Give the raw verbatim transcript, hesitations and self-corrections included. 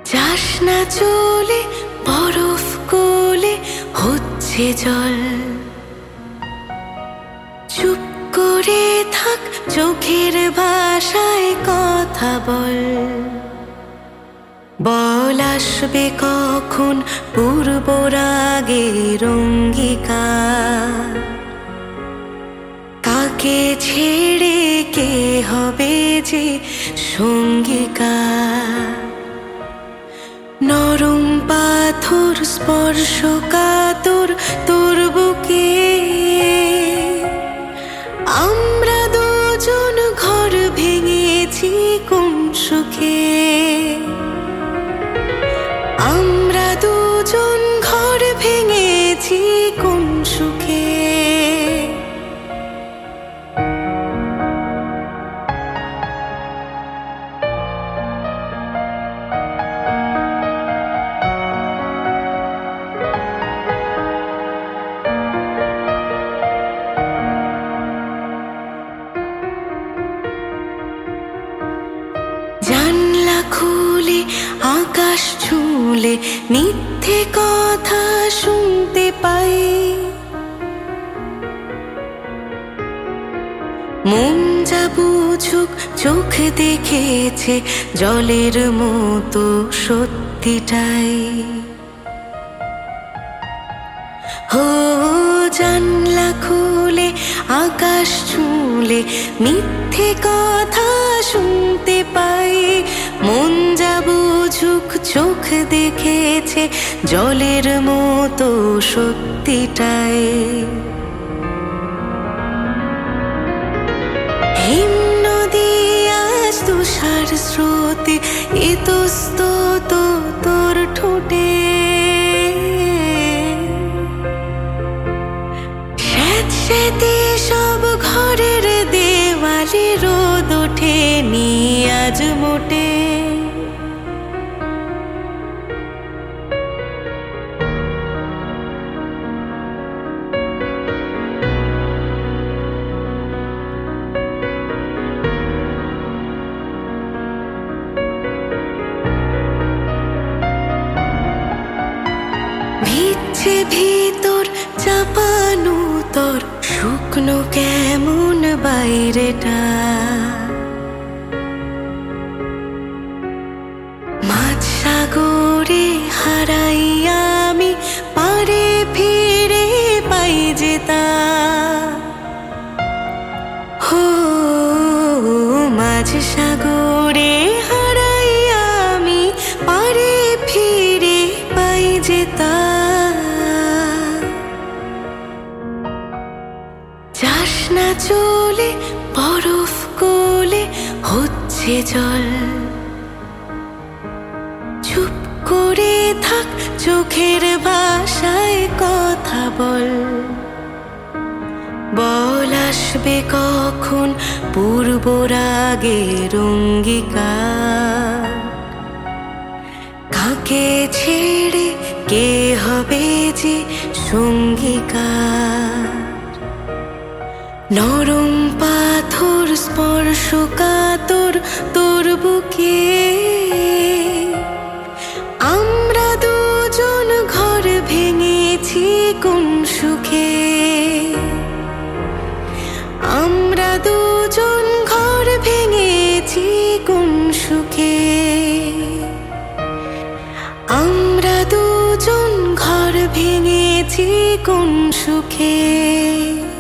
যাস না চলে বরফ কোলে হচ্ছে জল, চুপ করে থাক চোখের ভাষায় কথা বল। বল আসবে কখন পূর্ব রাগের অঙ্গীকার, কাকে ছেড়ে কে হবে যে সঙ্গীকার। নরম পাথর স্পর্শ কাতর তোর বুকে, আমরা দুজন ঘর ভেঙেছি কোন সুখে। আমরা দুজন ঘর ভেঙেছি কোন সুখে। জানলা খুলে আকাশ ছুঁলে মিথ্যে কথা শুনতে পাই, মন যা বুঝুক চোখ দেখেছে জলের মতো সত্যিটাই। হো জানলা খুলে আকাশ ছুঁলে মিথ্যে কথা শুনতে পাই, মন যা বুঝুক চোখ দেখেছে জলের মতো সত্যিটাই। হিম নদী আজ তুষার স্রোতে ইতস্তত তোর ঠোঁটে, স্যাঁতস্যাঁতে সব ঘরের দেওয়ালে রোদ ওঠেনি আজ মোটে। ভিজছে ভিতর চাপানো তোর শুকনো কেমন বাইরেটা, মাঝ সাগরে হারাই আমি পারে ফিরে পাই যেতা। হো মাঝ সাগরে হারাই আমি পারে ফিরে পাই যেতা। যাস না চলে বরফ কোলে হচ্ছে জল, চুপ করে থাক চোখের ভাষায় কথা বল। বল আসবে কখন পূর্ব রাগের অঙ্গীকার, কাকে ছেড়ে কে হবে যে সঙ্গীকার। নরম পাথর স্পর্শ কাতর তোর বুকে, আমরা দুজন ঘর ভেঙেছি কোন সুখে। আমরা দুজন ঘর ভেঙেছি কোন সুখে। আমরা দুজন ঘর ভেঙেছি কোন সুখে।